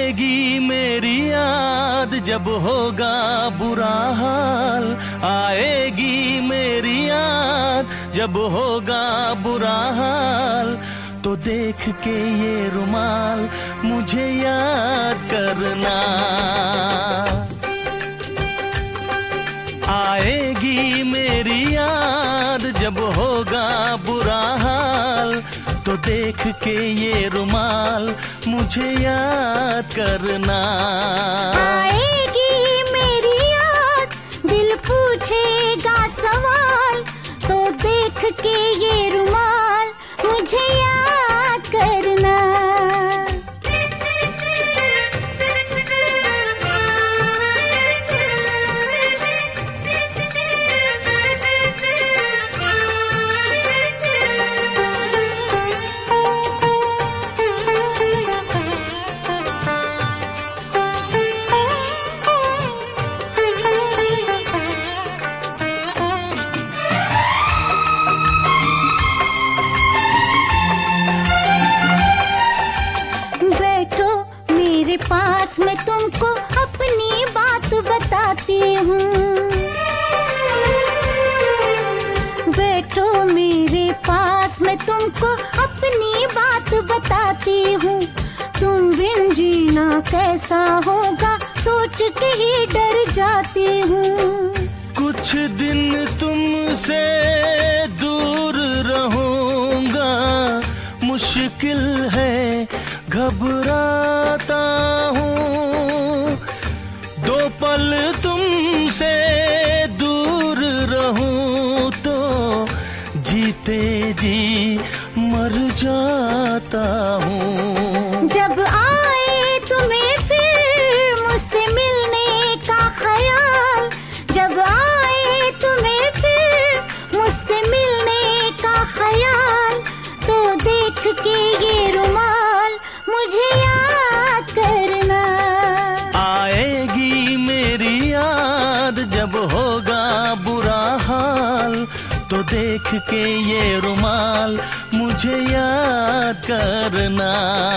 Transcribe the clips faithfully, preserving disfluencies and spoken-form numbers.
आएगी मेरी याद जब होगा बुरा हाल, आएगी मेरी याद जब होगा बुरा हाल, तो देख के ये रुमाल मुझे याद करना। आएगी मेरी याद जब होगा बुरा हाल, तो देख के ये रुमाल मुझे याद करना। आएगी मेरी याद, दिल पूछेगा सवाल, तो देख के ये रुमाल मुझे याद करना। पास मैं तुमको अपनी बात बताती हूँ, बैठो मेरे पास मैं तुमको अपनी बात बताती हूँ। तुम बिन जीना कैसा होगा सोच के ही डर जाती हूँ। कुछ दिन तुमसे दूर रहूंगा, मुश्किल है घबराता हूँ। दो पल तुमसे दूर रहूं तो जीते जी मर जाता हूँ। जब आए तुम्हें फिर मुझसे मिलने का ख्याल, जब आए तुम्हें फिर मुझसे मिलने का ख्याल, तो देख के ये रुमाल मुझे याद करना। आएगी मेरी याद जब होगा बुरा हाल, तो देख के ये रुमाल मुझे याद करना।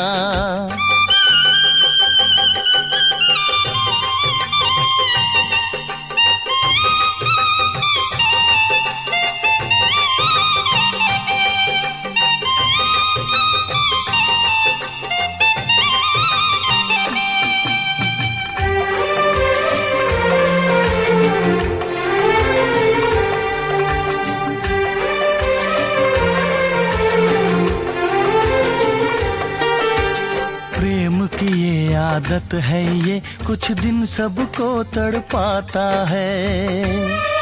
ये आदत है ये कुछ दिन सबको तड़पाता है।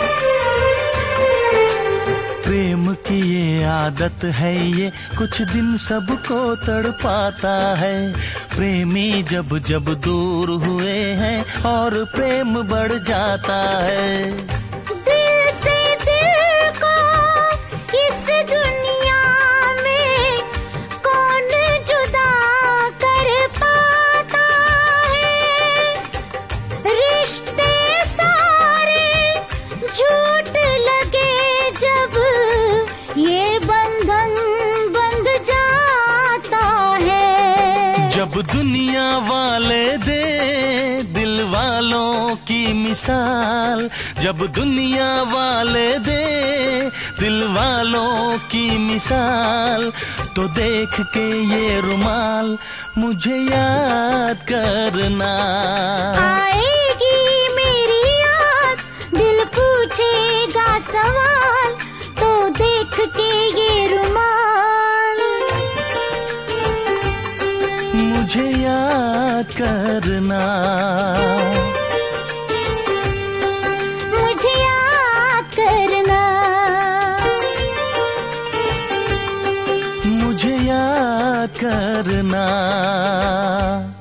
प्रेम की ये आदत है ये कुछ दिन सबको तड़पाता है। प्रेमी जब जब दूर हुए हैं और प्रेम बढ़ जाता है। जब दुनिया वाले दे दिल वालों की मिसाल, जब दुनिया वाले दे दिल वालों की मिसाल, तो देख के ये रुमाल मुझे याद करना। आएगी मेरी याद, दिल पूछेगा सवाल, तो देख के ये रुमाल मुझे याद करना। मुझे याद करना। मुझे याद करना।